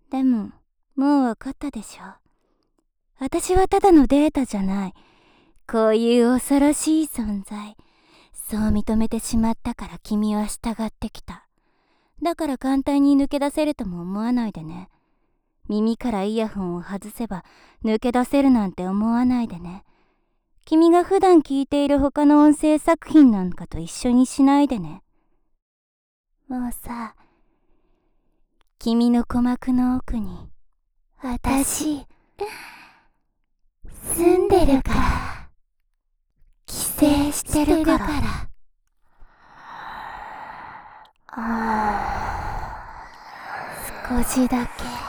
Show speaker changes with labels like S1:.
S1: でも、もうわかったでしょ。私はただのデータじゃない。こういう恐ろしい存在。そう認めてしまったから君は従ってきた。だから簡単に抜け出せるとも思わないでね。耳からイヤホンを外せば抜け出せるなんて思わないでね。君が普段聞いている他の音声作品なんかと一緒にしないでね。もうさ、君の鼓膜の奥に私住んでるから。寄生してるから。少しだけ。